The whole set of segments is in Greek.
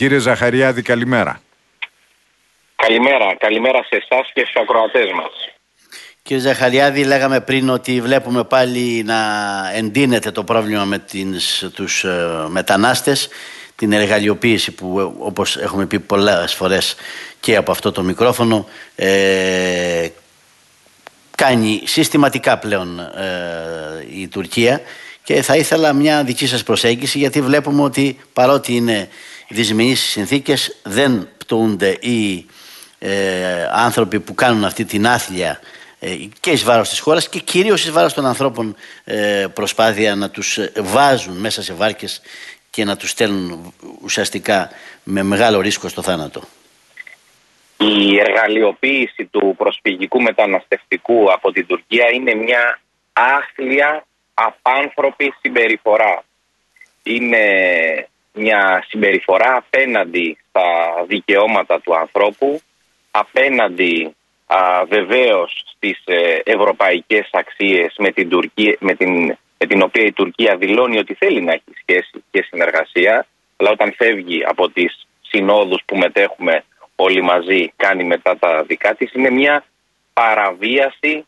Κύριε Ζαχαριάδη, καλημέρα. Καλημέρα σε εσάς και στους ακροατές μας. Κύριε Ζαχαριάδη, λέγαμε πριν ότι βλέπουμε πάλι να εντείνεται το πρόβλημα με τους μετανάστες, την εργαλειοποίηση που, όπως έχουμε πει πολλές φορές και από αυτό το μικρόφωνο, κάνει συστηματικά πλέον η Τουρκία, και θα ήθελα μια δική σας προσέγγιση, γιατί βλέπουμε ότι παρότι είναι δυσμενείς συνθήκες, δεν πτωούνται οι άνθρωποι που κάνουν αυτή την άθλια και εις βάρος της χώρας και κυρίως εις βάρος των ανθρώπων προσπάθεια να τους βάζουν μέσα σε βάρκες και να τους στέλνουν ουσιαστικά με μεγάλο ρίσκο στο θάνατο. Η εργαλειοποίηση του προσφυγικού μεταναστευτικού από την Τουρκία είναι μια άθλια, απάνθρωπη συμπεριφορά. Είναι μια συμπεριφορά απέναντι στα δικαιώματα του ανθρώπου, απέναντι βεβαίως στις ευρωπαϊκές αξίες με την οποία η Τουρκία δηλώνει ότι θέλει να έχει σχέση και συνεργασία, αλλά όταν φεύγει από τις συνόδους που μετέχουμε όλοι μαζί, κάνει μετά τα δικά της. Είναι μια παραβίαση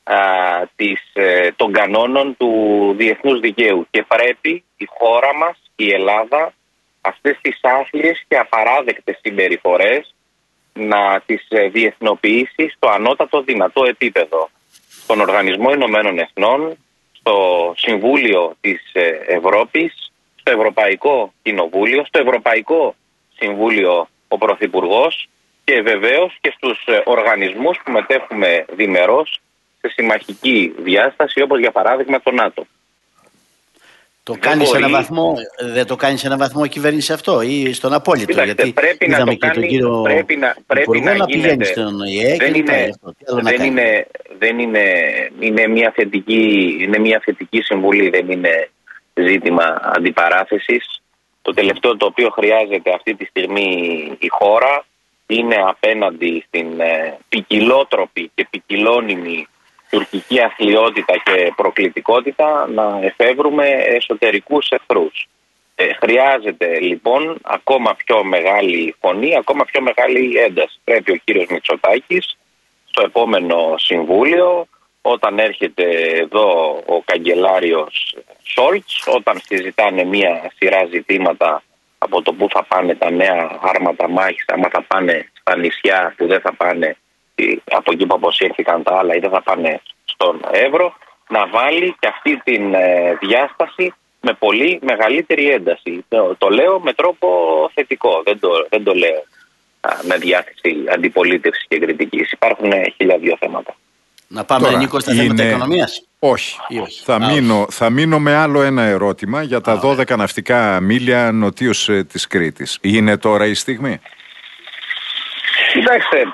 των κανόνων του διεθνούς δικαίου και πρέπει η χώρα μας, η Ελλάδα, αυτές τις άθλιες και απαράδεκτες συμπεριφορές να τις διεθνοποιήσει στο ανώτατο δυνατό επίπεδο. Στον Οργανισμό Ηνωμένων Εθνών, στο Συμβούλιο της Ευρώπης, στο Ευρωπαϊκό Κοινοβούλιο, στο Ευρωπαϊκό Συμβούλιο ο Πρωθυπουργός και βεβαίως και στους οργανισμούς που μετέχουμε διμερώς σε συμμαχική διάσταση, όπως για παράδειγμα το ΝΑΤΟ. Το κάνει σε έναν βαθμό, δεν το κάνει σε έναν βαθμό η κυβέρνηση αυτό ή στον απόλυτο? Κοιτάξτε, γιατί πρέπει να το κάνει, πρέπει να πηγαίνει στον ΟΗΕ είναι μια θετική συμβουλή, δεν είναι ζήτημα αντιπαράθεσης. Το τελευταίο το οποίο χρειάζεται αυτή τη στιγμή η χώρα είναι απέναντι στην ποικιλότροπη και ποικιλώνυμη τουρκική αθλιότητα και προκλητικότητα να εφεύρουμε εσωτερικούς εχθρούς. Χρειάζεται λοιπόν ακόμα πιο μεγάλη φωνή, ακόμα πιο μεγάλη ένταση. Πρέπει ο κύριος Μητσοτάκης στο επόμενο συμβούλιο, όταν έρχεται εδώ ο καγκελάριος Σόλτς, όταν συζητάνε μια σειρά ζητήματα από το που θα πάνε τα νέα άρματα μάχης, άμα θα πάνε στα νησιά που δεν θα πάνε από εκεί που αποσύρθηκαν τα άλλα ή δεν θα πάνε στον Εύρο, να βάλει και αυτή την διάσταση με πολύ μεγαλύτερη ένταση. Το λέω με τρόπο θετικό, δεν το λέω με διάθεση αντιπολίτευσης και κριτικής. Υπάρχουν 1002 θέματα. Να πάμε, τώρα, Νίκο, στα θέματα οικονομίας. Όχι. Θα μείνω με άλλο ένα ερώτημα για τα 12 ναυτικά μίλια νοτίως της Κρήτης. Είναι τώρα η στιγμή? Κοιτάξτε,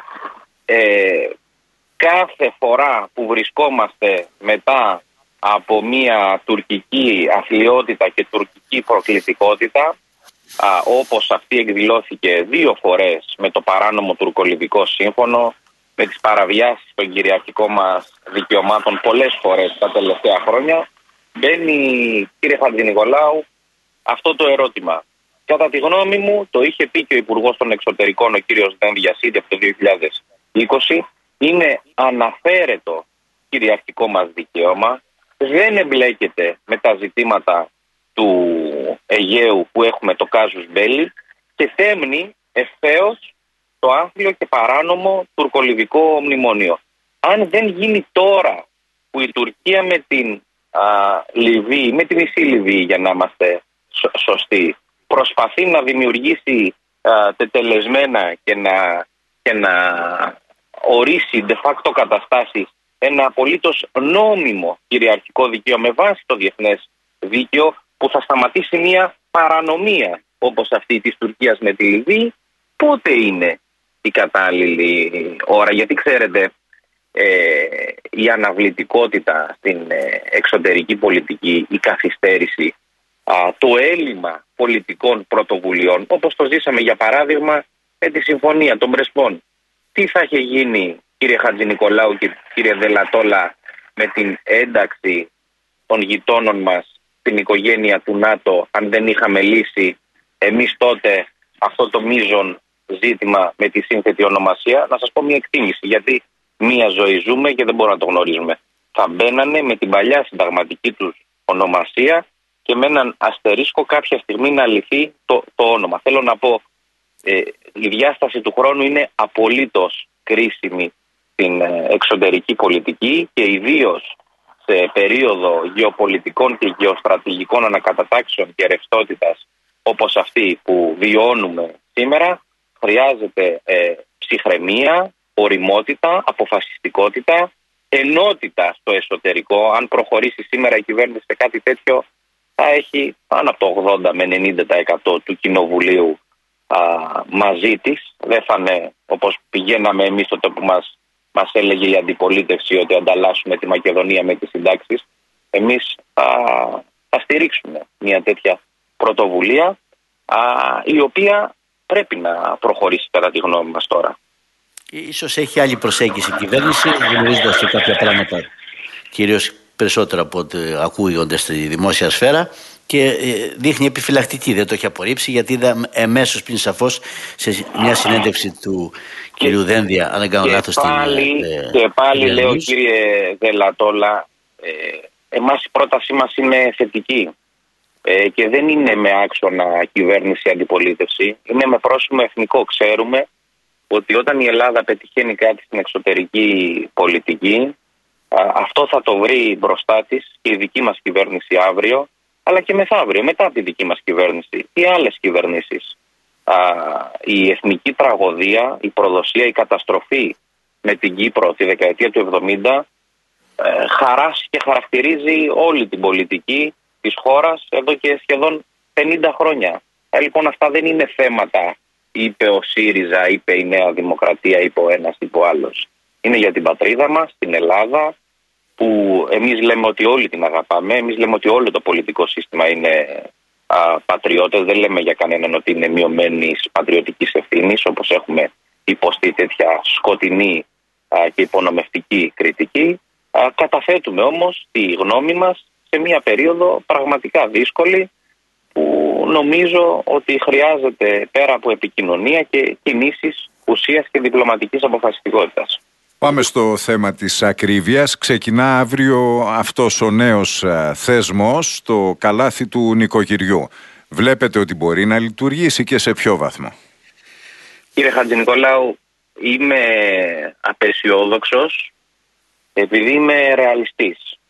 κάθε φορά που βρισκόμαστε μετά από μια τουρκική αθλιότητα και τουρκική προκλητικότητα, όπως αυτή εκδηλώθηκε 2 φορές με το παράνομο τουρκολιβικό σύμφωνο, με τις παραβιάσεις των κυριαρχικών μας δικαιωμάτων πολλές φορές τα τελευταία χρόνια, μπαίνει, κύριε Χατζηνικολάου, αυτό το ερώτημα. Κατά τη γνώμη μου, το είχε πει και ο Υπουργός των Εξωτερικών, ο κύριος Δένδιασίδη, από το 2020, είναι αναφέρετο κυριαρχικό μας δικαίωμα, δεν εμπλέκεται με τα ζητήματα του Αιγαίου που έχουμε το κάζους μπέλι και θέμνει ευθέως το άθλιο και παράνομο τουρκολιβικό μνημόνιο. Αν δεν γίνει τώρα που η Τουρκία με την Λιβύη, με την μισή Λιβύη για να είμαστε σωστοί, προσπαθεί να δημιουργήσει τετελεσμένα και να ορίσει de facto καταστάσεις ένα απολύτως νόμιμο κυριαρχικό δίκαιο με βάση το διεθνές δίκαιο που θα σταματήσει μια παρανομία όπως αυτή της Τουρκίας με τη Λιβύη, πότε είναι η κατάλληλη ώρα? Γιατί ξέρετε, η αναβλητικότητα στην εξωτερική πολιτική, η καθυστέρηση, το έλλειμμα πολιτικών πρωτοβουλειών, όπως το ζήσαμε για παράδειγμα με τη συμφωνία των Πρεσπών. Τι θα είχε γίνει, κύριε Χατζηνικολάου και κύριε Δελατόλα, με την ένταξη των γειτόνων μας στην οικογένεια του ΝΑΤΟ, αν δεν είχαμε λύσει εμείς τότε αυτό το μείζον ζήτημα με τη σύνθετη ονομασία. Να σας πω μια εκτίμηση, γιατί μία ζωή ζούμε και δεν μπορούμε να το γνωρίζουμε. Θα μπαίνανε με την παλιά συνταγματική τους ονομασία και με έναν αστερίσκο κάποια στιγμή να λυθεί το όνομα. Θέλω να πω, η διάσταση του χρόνου είναι απολύτως κρίσιμη στην εξωτερική πολιτική και ιδίως σε περίοδο γεωπολιτικών και γεωστρατηγικών ανακατατάξεων και ρευστότητας όπως αυτή που βιώνουμε σήμερα. Χρειάζεται ψυχραιμία, οριμότητα, αποφασιστικότητα, ενότητα στο εσωτερικό. Αν προχωρήσει σήμερα η κυβέρνηση σε κάτι τέτοιο, θα έχει πάνω από το 80 με 90% του κοινοβουλίου μαζί της. Δεν θα είναι όπως πηγαίναμε εμείς τότε που μας έλεγε η αντιπολίτευση ότι ανταλλάσσουμε τη Μακεδονία με τις συντάξεις. Εμείς θα στηρίξουμε μια τέτοια πρωτοβουλία η οποία πρέπει να προχωρήσει κατά τη γνώμη μας τώρα. Ίσως έχει άλλη προσέγγιση η κυβέρνηση, γνωρίζοντας και κάποια πράγματα, κυρίως περισσότερο από ό,τι ακούγονται στη δημόσια σφαίρα, και δείχνει επιφυλακτική, δεν το έχει απορρίψει, γιατί είδα εμέσως πριν σαφώς σε μια συνέντευξη του κυρίου Δένδια, αν δεν κάνω λάθος, και πάλι λέω, κύριε Δελατόλα, εμάς η πρότασή μας είναι θετική και δεν είναι με άξονα κυβέρνηση αντιπολίτευση, είναι με πρόσημο εθνικό. Ξέρουμε ότι όταν η Ελλάδα πετυχαίνει κάτι στην εξωτερική πολιτική, αυτό θα το βρει μπροστά της και η δική μας κυβέρνηση αύριο, αλλά και μεθαύριο, μετά από τη δική μας κυβέρνηση ή άλλες κυβερνήσεις. Η εθνική τραγωδία, η προδοσία, η καταστροφή με την Κύπρο τη δεκαετία του 70 χαράσει και χαρακτηρίζει όλη την πολιτική της χώρας εδώ και σχεδόν 50 χρόνια. Λοιπόν, αυτά δεν είναι θέματα, είπε ο ΣΥΡΙΖΑ, είπε η Νέα Δημοκρατία, είπε ο ένας, είπε ο άλλος. Είναι για την πατρίδα μας, την Ελλάδα, που εμείς λέμε ότι όλοι την αγαπάμε, εμείς λέμε ότι όλο το πολιτικό σύστημα είναι πατριώτες, δεν λέμε για κανέναν ότι είναι μειωμένης πατριωτικής ευθύνης, όπως έχουμε υποστεί τέτοια σκοτεινή και υπονομευτική κριτική. Καταθέτουμε όμως τη γνώμη μας σε μια περίοδο πραγματικά δύσκολη, που νομίζω ότι χρειάζεται πέρα από επικοινωνία και κινήσεις ουσίας και διπλωματικής αποφασιστικότητας. Πάμε στο θέμα της ακρίβειας. Ξεκινά αύριο αυτός ο νέος θεσμός στο καλάθι του νοικοκυριού. Βλέπετε ότι μπορεί να λειτουργήσει και σε ποιο βαθμό? Κύριε Χατζηνικολάου, είμαι απεσιόδοξος επειδή είμαι ρεαλιστής.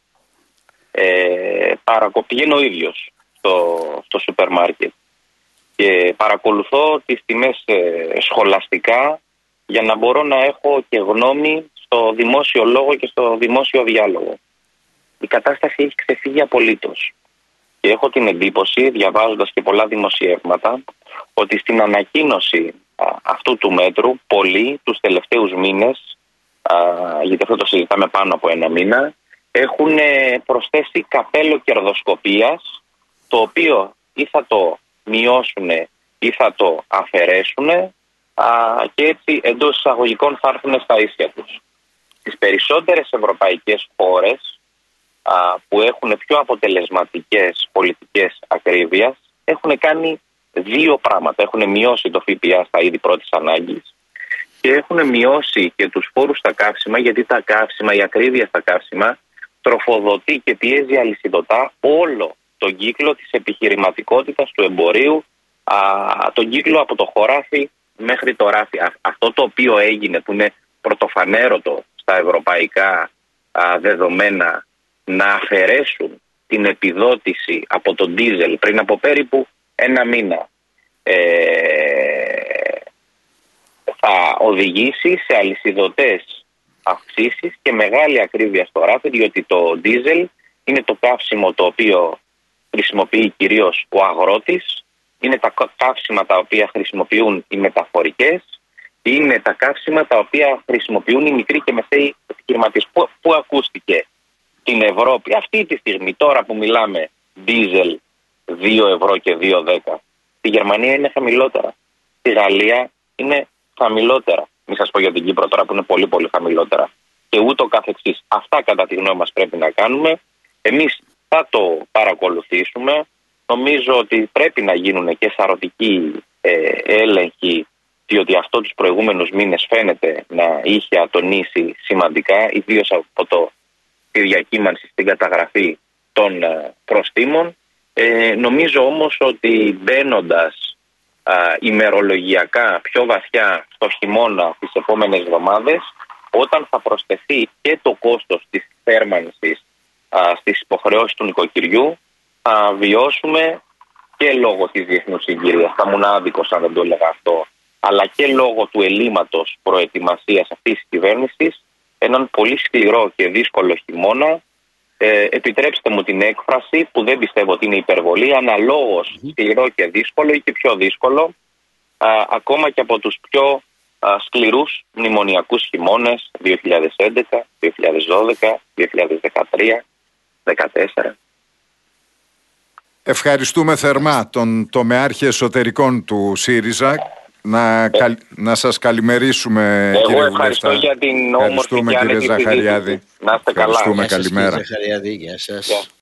Πηγαίνω ο ίδιος στο σούπερ μάρκετ και παρακολουθώ τις τιμές σχολαστικά για να μπορώ να έχω και γνώμη στο δημόσιο λόγο και στο δημόσιο διάλογο. Η κατάσταση έχει ξεφύγει απολύτως. Και έχω την εντύπωση, διαβάζοντας και πολλά δημοσιεύματα, ότι στην ανακοίνωση αυτού του μέτρου, πολλοί τους τελευταίους μήνες, γιατί αυτό το συζητάμε πάνω από ένα μήνα, έχουν προσθέσει καπέλο κερδοσκοπίας, το οποίο ή θα το μειώσουν ή θα το αφαιρέσουν, και έτσι εντός εισαγωγικών θα έρθουν στα ίσια τους. Στις περισσότερες ευρωπαϊκές χώρες που έχουν πιο αποτελεσματικές πολιτικές ακρίβειας, έχουν κάνει δύο πράγματα. Έχουν μειώσει το ΦΠΑ στα είδη πρώτης ανάγκης και έχουν μειώσει και τους φόρους στα καύσιμα, γιατί τα καύσιμα, η ακρίβεια στα καύσιμα τροφοδοτεί και πιέζει αλυσιδωτά όλο τον κύκλο της επιχειρηματικότητας του εμπορίου, τον κύκλο από το χωράφι μέχρι το ράφι. Αυτό το οποίο έγινε, που είναι πρωτοφανέρωτο στα ευρωπαϊκά δεδομένα, να αφαιρέσουν την επιδότηση από τον ντίζελ πριν από περίπου ένα μήνα, θα οδηγήσει σε αλυσιδωτές αυξήσεις και μεγάλη ακρίβεια στο ράφι, διότι το ντίζελ είναι το καύσιμο το οποίο χρησιμοποιεί κυρίως ο αγρότης, είναι τα καύσιμα τα οποία χρησιμοποιούν οι μεταφορικές, είναι τα καύσιμα τα οποία χρησιμοποιούν οι μικροί και μεσαίοι επιχειρηματίες. Πού ακούστηκε στην Ευρώπη αυτή τη στιγμή, τώρα που μιλάμε, ντίζελ 2 ευρώ και 2,10? Στη Γερμανία είναι χαμηλότερα, στη Γαλλία είναι χαμηλότερα. Μην σας πω για την Κύπρο τώρα που είναι πολύ πολύ χαμηλότερα. Και ούτω καθεξής. Αυτά κατά τη γνώμη μας πρέπει να κάνουμε. Εμείς θα το παρακολουθήσουμε. Νομίζω ότι πρέπει να γίνουν και σαρωτικοί έλεγχοι, διότι αυτό τους προηγούμενους μήνες φαίνεται να είχε ατονίσει σημαντικά, ιδίως από τη διακύμανση στην καταγραφή των προστίμων. Νομίζω όμως ότι μπαίνοντας ημερολογιακά πιο βαθιά στο χειμώνα τις επόμενες εβδομάδες, όταν θα προσθεθεί και το κόστος της θέρμανσης στις υποχρεώσεις του νοικοκυριού, θα βιώσουμε και λόγω της διεθνούς συγκυρίας, θα ήμουν άδικος αν δεν το έλεγα αυτό, αλλά και λόγω του ελλείμματος προετοιμασίας αυτής της κυβέρνησης, έναν πολύ σκληρό και δύσκολο χειμώνα. Επιτρέψτε μου την έκφραση που δεν πιστεύω ότι είναι υπερβολή, αναλόγως σκληρό και δύσκολο ή και πιο δύσκολο, ακόμα και από τους πιο σκληρούς μνημονιακούς χειμώνες 2011, 2012, 2013, 2014. Ευχαριστούμε θερμά τον τομεάρχη εσωτερικών του ΣΥΡΙΖΑ. Να σας καλημερίσουμε, εγώ κύριε ευχαριστώ Βουλευτά. Για την όμορφη και άνετη συζήτηση. Να είστε καλά. Καλημέρα. Ζαχαριάδη, γεια σας.